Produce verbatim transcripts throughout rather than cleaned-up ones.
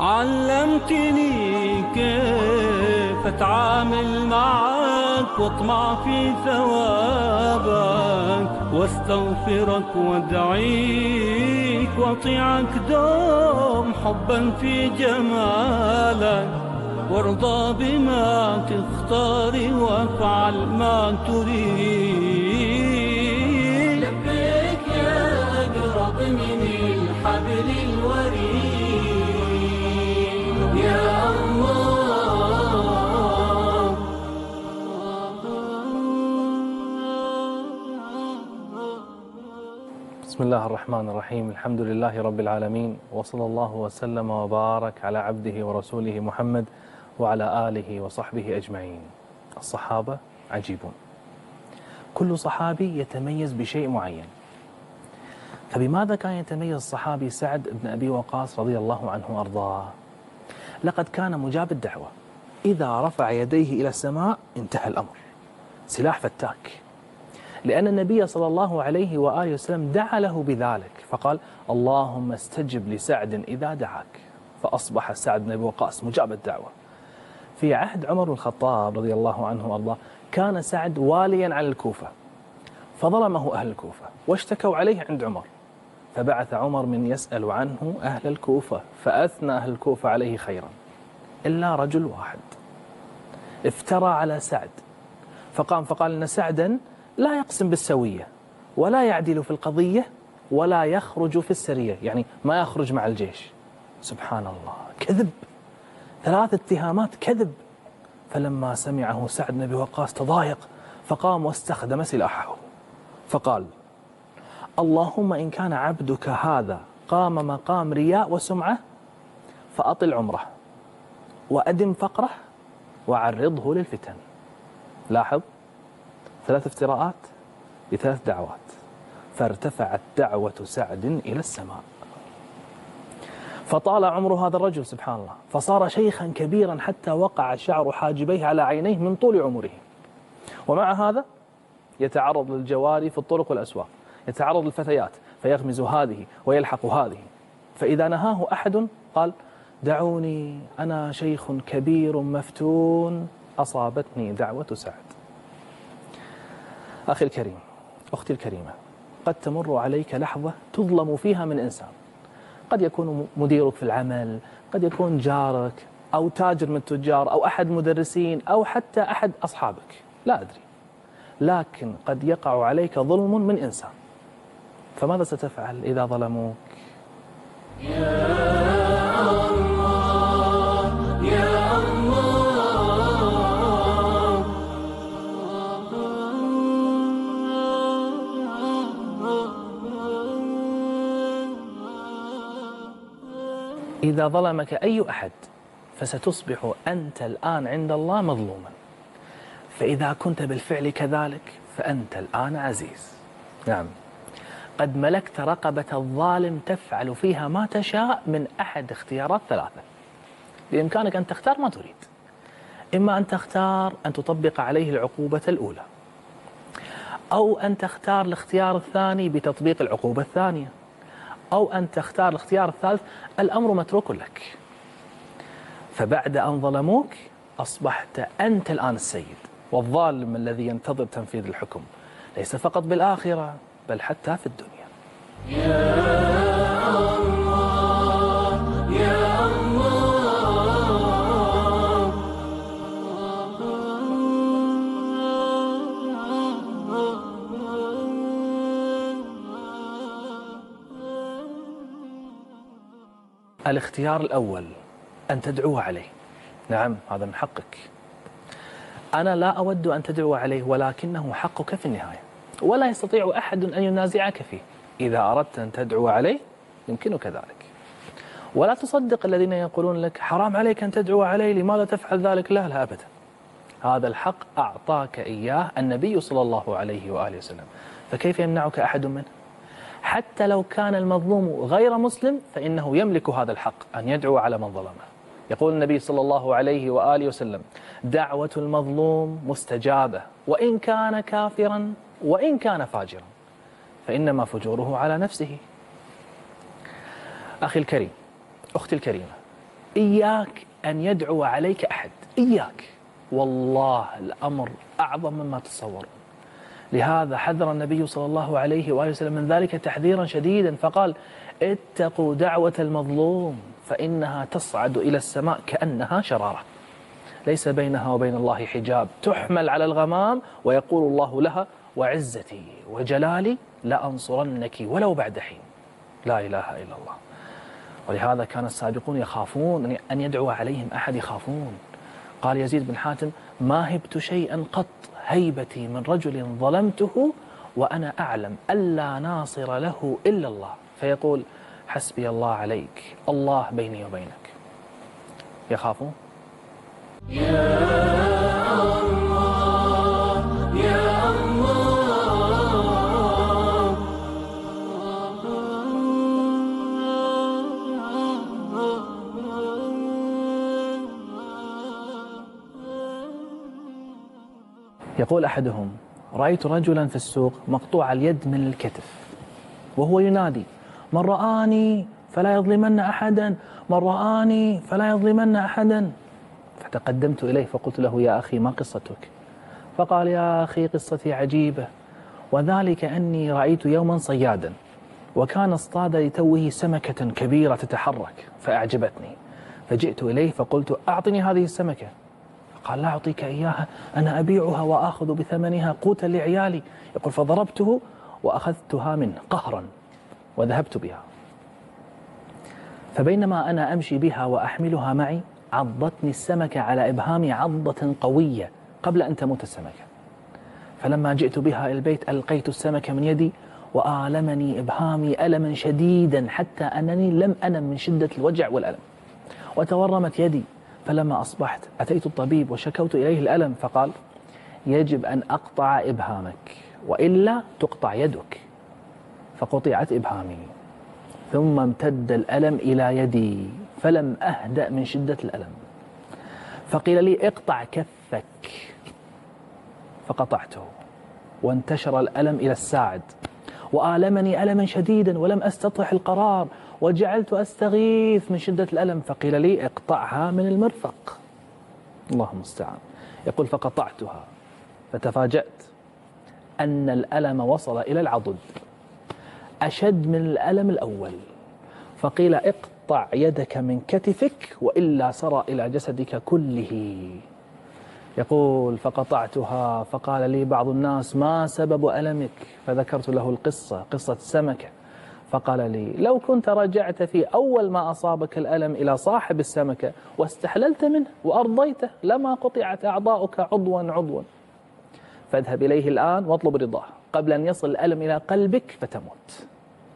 علمتني كيف أتعامل معك واطمع في ثوابك واستغفرك وادعيك واطيعك دوم حبا في جمالك وارضى بما تختار وافعل ما تريد. لبيك يا أقرب من الحبل الوريد يا الله. بسم الله الرحمن الرحيم. الحمد لله رب العالمين، وصلى الله وسلم وبارك على عبده ورسوله محمد وعلى آله وصحبه أجمعين. الصحابة عجيبون، كل صحابي يتميز بشيء معين. فبماذا كان يتميز الصحابي سعد بن أبي وقاص رضي الله عنه وأرضاه؟ لقد كان مجاب الدعوة، إذا رفع يديه إلى السماء انتهى الأمر، سلاح فتاك، لأن النبي صلى الله عليه وآله وسلم دعا له بذلك فقال: اللهم استجب لسعد إذا دعاك، فأصبح سعد بن أبي وقاص مجاب الدعوة. في عهد عمر بن الخطاب رضي الله عنه وأرضاه كان سعد واليا على الكوفة، فظلمه أهل الكوفة واشتكوا عليه عند عمر، فبعث عمر من يسأل عنه أهل الكوفة، فأثنى أهل الكوفة عليه خيرا، إلا رجل واحد افترى على سعد فقام فقال إن سعدا لا يقسم بالسوية ولا يعدل في القضية ولا يخرج في السرية، يعني ما يخرج مع الجيش. سبحان الله، كذب، ثلاث اتهامات كذب. فلما سمعه سعد بن أبي وقاص تضايق فقام واستخدم سلاحه فقال: اللهم إن كان عبدك هذا قام مقام رياء وسمعة فأطل عمره وأدم فقره وعرضه للفتن. لاحظ، ثلاث افتراءات بثلاث دعوات، فارتفعت دعوة سعد إلى السماء. فطال عمر هذا الرجل سبحان الله، فصار شيخا كبيرا حتى وقع شعر حاجبيه على عينيه من طول عمره. ومع هذا يتعرض للجواري في الطرق والأسواق، يتعرض للفتيات فيغمز هذه ويلحق هذه، فإذا نهاه أحد قال: دعوني أنا شيخ كبير مفتون أصابتني دعوة سعد. أخي الكريم، أختي الكريمة، قد تمر عليك لحظة تظلم فيها من إنسان، قد يكون مديرك في العمل، قد يكون جارك أو تاجر من التجار أو أحد مدرسين أو حتى أحد أصحابك، لا أدري، لكن قد يقع عليك ظلم من إنسان، فماذا ستفعل إذا ظلموك؟ يا الله يا الله. إذا ظلمك أي أحد فستصبح أنت الآن عند الله مظلوما، فإذا كنت بالفعل كذلك فأنت الآن عزيز. نعم، قد ملكت رقبة الظالم تفعل فيها ما تشاء من أحد اختيارات ثلاثة. بإمكانك أن تختار ما تريد، إما أن تختار أن تطبق عليه العقوبة الأولى، أو أن تختار الاختيار الثاني بتطبيق العقوبة الثانية، أو أن تختار الاختيار الثالث. الأمر متروك لك. فبعد أن ظلموك أصبحت أنت الآن السيد، والظالم الذي ينتظر تنفيذ الحكم ليس فقط بالآخرة بل حتى في الدنيا. يا الله يا الله. الاختيار الأول أن تدعو عليه، نعم هذا من حقك، أنا لا أود أن تدعو عليه ولكنه حقك في النهاية، ولا يستطيع أحد أن ينازعك فيه. إذا أردت أن تدعو عليه يمكنك ذلك، ولا تصدق الذين يقولون لك حرام عليك أن تدعو عليه، لماذا تفعل ذلك؟ لا لا أبدا، هذا الحق أعطاك إياه النبي صلى الله عليه وآله وسلم، فكيف يمنعك أحد منه؟ حتى لو كان المظلوم غير مسلم فإنه يملك هذا الحق أن يدعو على من ظلمه. يقول النبي صلى الله عليه وآله وسلم: دعوة المظلوم مستجابة وإن كان كافرا وإن كان فاجرا، فإنما فجوره على نفسه. أخي الكريم، أختي الكريمة، إياك أن يدعو عليك أحد، إياك، والله الأمر أعظم مما تتصورون. لهذا حذر النبي صلى الله عليه وآله وسلم من ذلك تحذيرا شديدا، فقال: اتقوا دعوة المظلوم فإنها تصعد إلى السماء كأنها شرارة، ليس بينها وبين الله حجاب، تحمل على الغمام ويقول الله لها: وعزتي وجلالي لأنصرنك ولو بعد حين. لا إله إلا الله. ولهذا كان السابقون يخافون أن يدعو عليهم أحد، يخافون. قال يزيد بن حاتم: ما هبت شيئا قط هيبتي من رجل ظلمته وأنا أعلم ألا ناصر له إلا الله، فيقول: حسبي الله عليك، الله بيني وبينك. يخافون. يا الله يا الله. يقول أحدهم: رأيت رجلا في السوق مقطوع اليد من الكتف وهو ينادي: من رآني فلا يظلمن أحدا، من رآني فلا يظلمن أحدا. فتقدمت إليه فقلت له: يا أخي ما قصتك؟ فقال: يا أخي قصتي عجيبة، وذلك أني رأيت يوما صيادا وكان اصطاد لتوه سمكة كبيرة تتحرك فأعجبتني، فجئت إليه فقلت: أعطني هذه السمكة. قال: لا أعطيك إياها، أنا أبيعها وآخذ بثمنها قوتا لعيالي. يقول: فضربته وأخذتها منه قهرا وذهبت بها، فبينما أنا أمشي بها وأحملها معي عضتني السمكة على إبهامي عضة قوية قبل أن تموت السمكة، فلما جئت بها إلى البيت ألقيت السمكة من يدي وآلمني إبهامي ألما شديدا حتى أنني لم أنم من شدة الوجع والألم، وتورمت يدي. فلما أصبحت أتيت الطبيب وشكوت إليه الألم، فقال: يجب أن أقطع إبهامك وإلا تقطع يدك. فقطعت إبهامي، ثم امتد الألم إلى يدي فلم أهدأ من شدة الألم، فقيل لي: اقطع كفك، فقطعته وانتشر الألم إلى الساعد وآلمني ألما شديدا ولم أستطع القرار وجعلت أستغيث من شدة الألم، فقيل لي: اقطعها من المرفق. الله المستعان. يقول: فقطعتها فتفاجأت أن الألم وصل إلى العضد أشد من الألم الأول، فقيل: اقطع يدك من كتفك وإلا سرى إلى جسدك كله. يقول: فقطعتها، فقال لي بعض الناس: ما سبب ألمك؟ فذكرت له القصة، قصة السمكة، فقال لي: لو كنت رجعت في أول ما أصابك الألم إلى صاحب السمكة واستحللت منه وأرضيته لما قطعت أعضاؤك عضوا عضوا، فاذهب إليه الآن واطلب رضاه قبل أن يصل الألم إلى قلبك فتموت.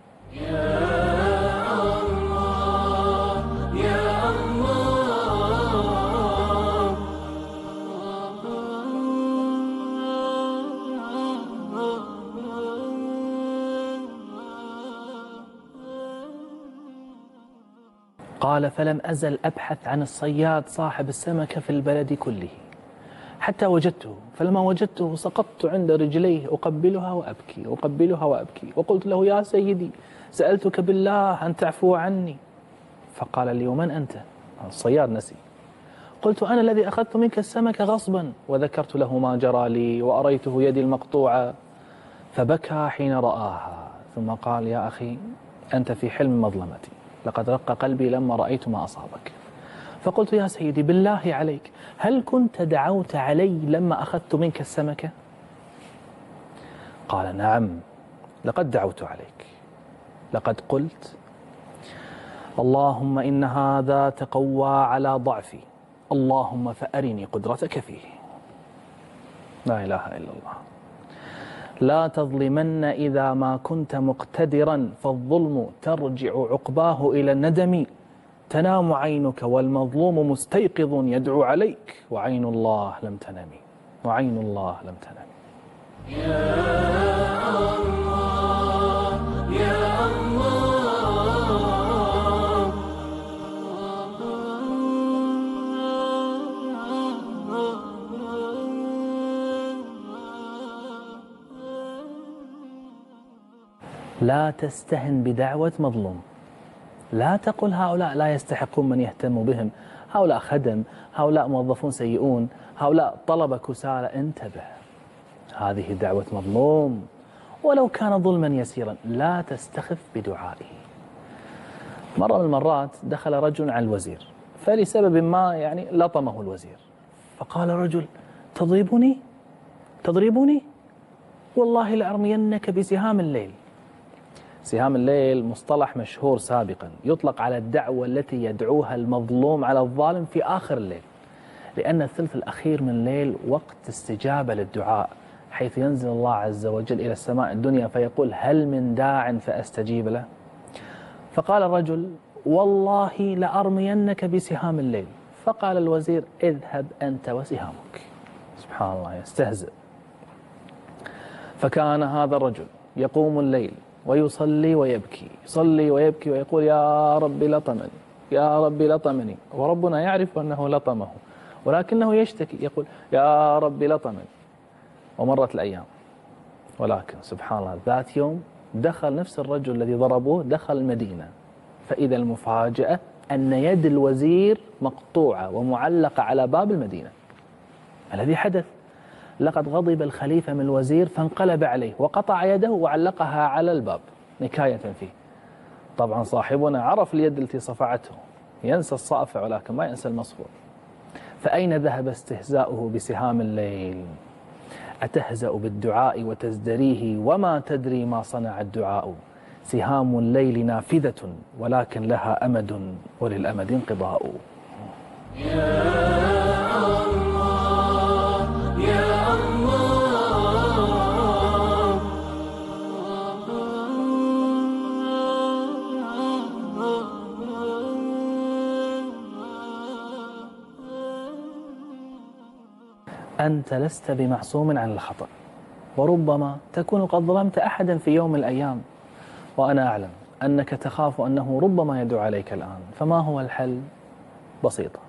قال: فلم أزل أبحث عن الصياد صاحب السمكة في البلد كله حتى وجدته، فلما وجدته سقطت عند رجليه أقبلها وأبكي أقبلها وأبكي، وقلت له: يا سيدي، سألتك بالله أن تعفو عني. فقال لي: ومن أنت؟ الصياد نسي. قلت: أنا الذي أخذت منك السمكة غصبا، وذكرت له ما جرى لي وأريته يدي المقطوعة، فبكى حين رآها، ثم قال: يا أخي، أنت في حلم مظلمتي، لقد رق قلبي لما رأيت ما أصابك. فقلت: يا سيدي بالله عليك، هل كنت دعوت علي لما أخذت منك السمكة؟ قال: نعم، لقد دعوت عليك، لقد قلت: اللهم إن هذا تقوى على ضعفي، اللهم فأرني قدرتك فيه. لا إله إلا الله. لا تظلمن إذا ما كنت مقتدرا، فالظلم ترجع عقباه إلى الندم، تنام عينك والمظلوم مستيقظ يدعو عليك، وعين الله لم تنم، وعين الله لم تنم. يا الله يا الله. لا تستهن بدعوة مظلوم، لا تقل هؤلاء لا يستحقون من يهتم بهم، هؤلاء خدم، هؤلاء موظفون سيئون، هؤلاء طلبة كسالى. انتبه، هذه دعوة مظلوم ولو كان ظلما يسيرا، لا تستخف بدعائه. مرة من المرات دخل رجل على الوزير، فلسبب ما يعني لطمه الوزير، فقال رجل: تضربني تضربني والله لأرمينك بسهام الليل. سهام الليل مصطلح مشهور سابقا، يطلق على الدعوة التي يدعوها المظلوم على الظالم في آخر الليل، لأن الثلث الأخير من الليل وقت استجابة للدعاء، حيث ينزل الله عز وجل إلى السماء الدنيا فيقول: هل من داع فأستجيب له؟ فقال الرجل: والله لأرمينك بسهام الليل. فقال الوزير: اذهب أنت وسهامك. سبحان الله، يستهزئ. فكان هذا الرجل يقوم الليل ويصلي ويبكي، يصلي ويبكي ويقول: يا رب لطمني، يا رب لطمني، وربنا يعرف أنه لطمه ولكنه يشتكي، يقول: يا رب لطمني. ومرت الأيام، ولكن سبحان الله ذات يوم دخل نفس الرجل الذي ضربوه دخل المدينة، فإذا المفاجأة أن يد الوزير مقطوعة ومعلقة على باب المدينة. الذي حدث: لقد غضب الخليفة من الوزير فانقلب عليه وقطع يده وعلقها على الباب نكاية فيه. طبعا صاحبنا عرف اليد التي صفعته، ينسى الصافع ولكن ما ينسى المصفوع. فأين ذهب استهزاؤه بسهام الليل؟ أتهزأ بالدعاء وتزدريه وما تدري ما صنع الدعاء؟ سهام الليل نافذة ولكن لها أمد وللأمد انقضاء. أنت لست بمعصوم عن الخطأ، وربما تكون قد ظلمت أحدا في يوم من الأيام، وأنا أعلم أنك تخاف أنه ربما يدعو عليك الآن. فما هو الحل؟ بسيطة،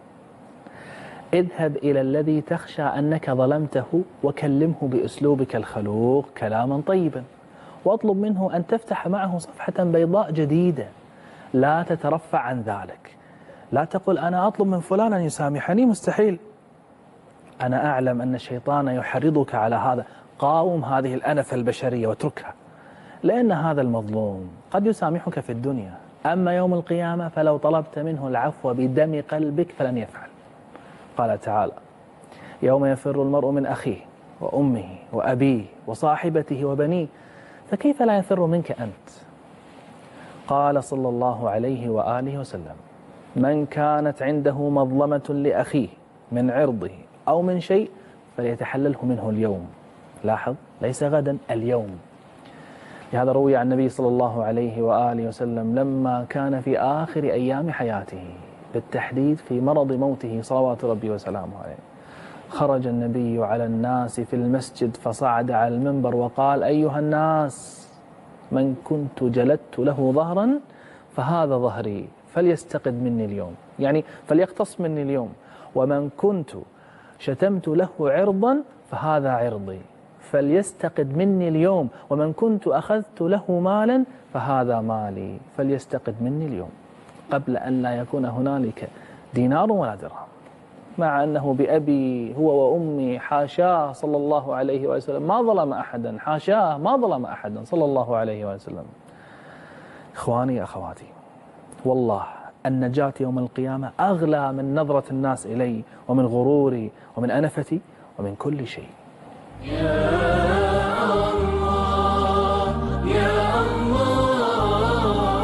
اذهب إلى الذي تخشى أنك ظلمته وكلمه بأسلوبك الخلوق كلاما طيبا، واطلب منه أن تفتح معه صفحة بيضاء جديدة. لا تترفع عن ذلك، لا تقل أنا أطلب من فلان أن يسامحني، مستحيل. أنا أعلم أن الشيطان يحرضك على هذا. قاوم هذه الأنفة البشرية واتركها، لأن هذا المظلوم قد يسامحك في الدنيا، أما يوم القيامة فلو طلبت منه العفو بدم قلبك فلن يفعل. قال تعالى: يوم يفر المرء من أخيه وأمه وأبيه وصاحبته وبنيه، فكيف لا يفر منك أنت؟ قال صلى الله عليه وآله وسلم: من كانت عنده مظلمة لأخيه من عرضه أو من شيء فليتحلله منه اليوم. لاحظ، ليس غدا، اليوم. لهذا روي عن النبي صلى الله عليه وآله وسلم لما كان في آخر أيام حياته، بالتحديد في مرض موته صلوات ربي وسلامه عليه، خرج النبي على الناس في المسجد فصعد على المنبر وقال: أيها الناس، من كنت جلدت له ظهرا فهذا ظهري فليستقد مني اليوم، يعني فليقتص مني اليوم. ومن كنت شتمت له عرضا فهذا عرضي فليستقد مني اليوم. ومن كنت أخذت له مالا فهذا مالي فليستقد مني اليوم. قبل أن لا يكون هنالك دينار ولا درهم، مع أنه بأبي هو وأمي حاشاه صلى الله عليه وسلم ما ظلم أحدا، حاشاه ما ظلم أحدا صلى الله عليه وسلم. إخواني أخواتي، والله النجاة يوم القيامة أغلى من نظرة الناس إلي ومن غروري ومن أنفتي ومن كل شيء. يا الله يا الله،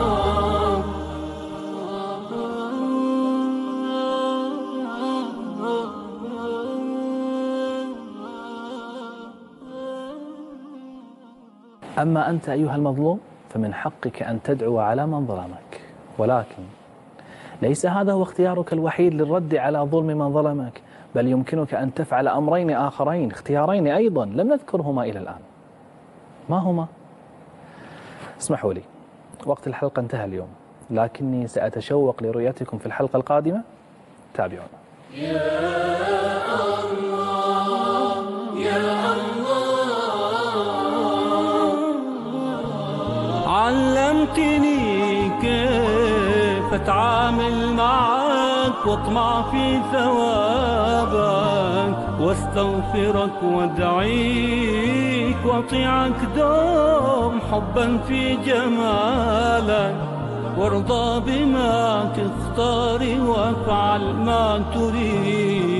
أما أنت أيها المظلوم فمن حقك أن تدعو على من ظلمك، ولكن ليس هذا هو اختيارك الوحيد للرد على ظلم من ظلمك، بل يمكنك أن تفعل أمرين آخرين، اختيارين أيضا لم نذكرهما إلى الآن. ما هما؟ اسمحوا لي، وقت الحلقة انتهى اليوم، لكني سأتشوق لرؤيتكم في الحلقة القادمة. تابعونا. يا الله يا الله، علمتني كيف أتعامل معك واطمع في ثوابك، واستغفرك وادعيك واطيعك دوم حبا في جمالك، وارضى بما تختار وافعل ما تريد.